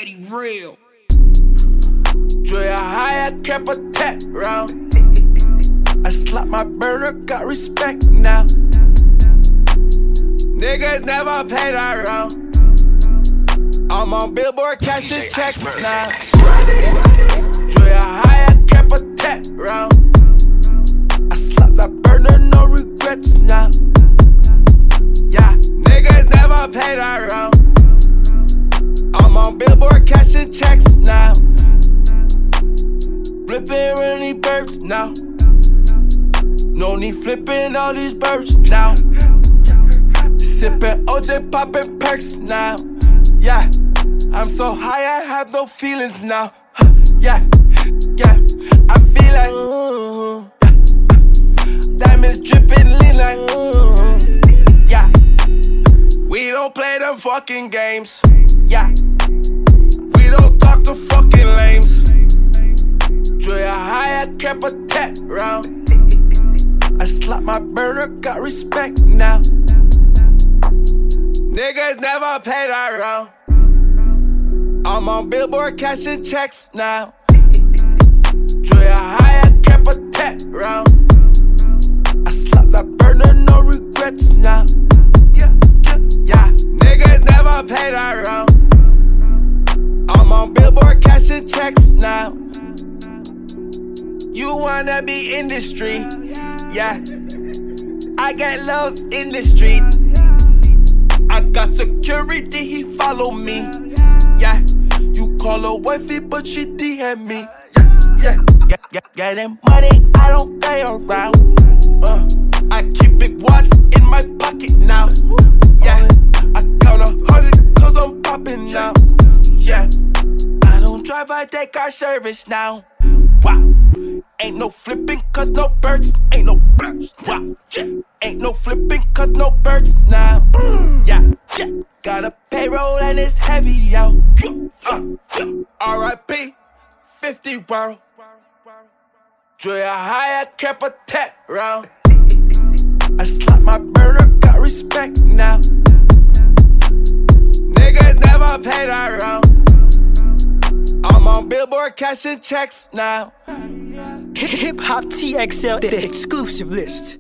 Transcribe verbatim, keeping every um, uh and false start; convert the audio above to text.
Pretty real. Dre a high, I kept a tech round. I slapped my burner, got respect now. Niggas never paid that round. I'm on Billboard cashing checks now. Dre a high, I kept a tech round. I slapped that burner, no regrets now. Yeah, niggas never paid that round. I'm on Billboard cashing checks now. Flipping really birds now. No need flipping all these birds now. Sipping O J, popping perks now. Yeah, I'm so high I have no feelings now. Yeah, yeah, I feel like ooh, yeah. Diamonds dripping lean like ooh, yeah. We don't play them fucking games. Yeah, we don't talk to fucking lames. Dre a high, I kept a tech round. I slapped my burner, got respect now. Niggas never paid that round. I'm on Billboard cashing checks now. Dre a high, I kept a tech round. I slapped that burner, no regrets now. Yeah, yeah, yeah. Niggas never paid that round. I'm on Billboard cashing checks now. You wanna be industry, yeah. I get love in the street. I got security, he follow me, yeah. You call her wifey, but she D M me, yeah, yeah. Get, get, getting money, I don't play around. Uh, I keep big watts in my pocket now, yeah. I count a hundred cause I'm popping now, yeah. I don't drive, I take our service now. Wow. Ain't no flipping cause no birds, ain't no birds, wow, yeah. Ain't no flipping cause no birds now, yeah, yeah. Got a payroll and it's heavy, yo, uh, yeah. R I P fifty world. Dre a high, I kept a tech round. I slapped my burner, got respect now. Niggas never paid that round. I'm on Billboard cashing checks now. Hip Hop T X L, the exclusive list.